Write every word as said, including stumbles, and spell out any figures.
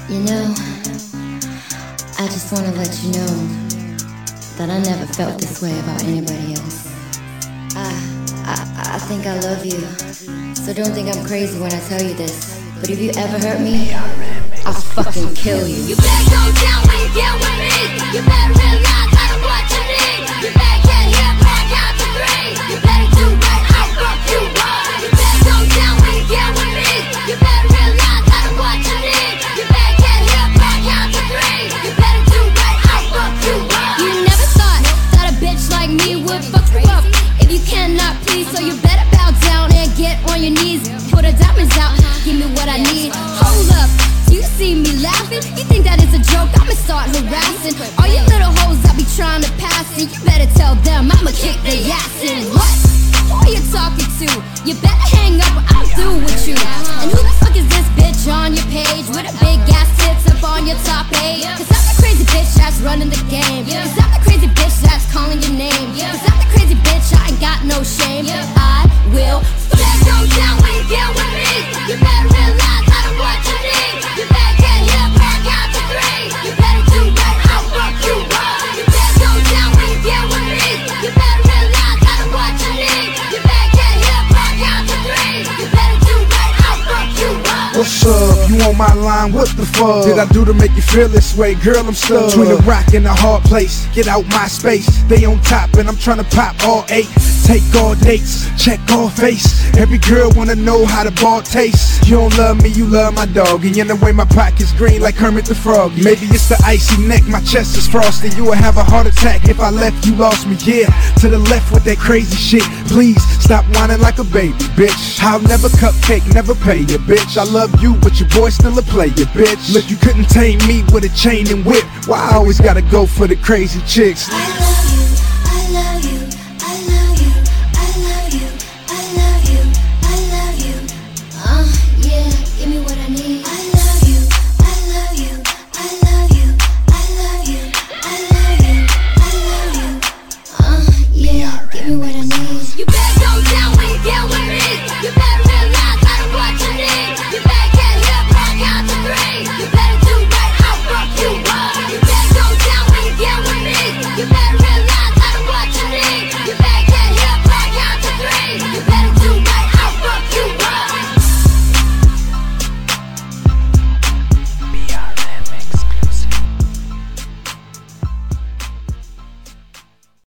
You know, I just want to let you know that I never felt this way about anybody else. I, I, I think I love you, so don't think I'm crazy when I tell you this. But if you ever hurt me, I'll fucking kill you. You better go down when you get with me. You better realize I know what you need. You better get here, back out to three. You better do right, I'll fuck you up. You better go down when you get with me. You better realize I know what you need. You better get here, back out to three. You better do right, I'll fuck you up. You never thought that a bitch like me would fuck you up if you cannot please. So you better bow down and get on your knees. Put the diamonds out, give me what I need. Hold up, you see me laughing? You think that is a joke? I'ma start harassing all you little hoes I be trying to pass it. You better tell them I'ma kick their ass in. What? Who are you talking to? You better hang up or I'm through with you. And who the fuck is this bitch on your page with a big ass tits up on your top page? Cause I'm the crazy bitch that's running the game. Cause I'm the crazy bitch that's calling your name. Cause I'm the crazy bitch, I ain't got no shame. I will You better go down when you get with me. You better realize I know what you need. You better get here, back out to three. You better do right, I'll fuck you up. You better go down when you get with me. You better realize I know what you need. You better get here, back out to three. You better do right, I'll fuck you up. What's up? You on my line? What the fuck did I do to make you feel this way? Girl, I'm stuck between a rock and a hard place. Get out my space. They on top and I'm trying to pop all eight. Take all dates, check all face. Every girl wanna know how the ball tastes. You don't love me, you love my dog. And in the way my pocket's green like Kermit the Frog. Maybe it's the icy neck, my chest is frosty. You would have a heart attack if I left, you lost me. Yeah, to the left with that crazy shit. Please stop whining like a baby, bitch. I'll never cupcake, never pay you, bitch. I love you, but your boy still a player, bitch. Look, you couldn't tame me with a chain and whip. Why I always gotta go for the crazy chicks?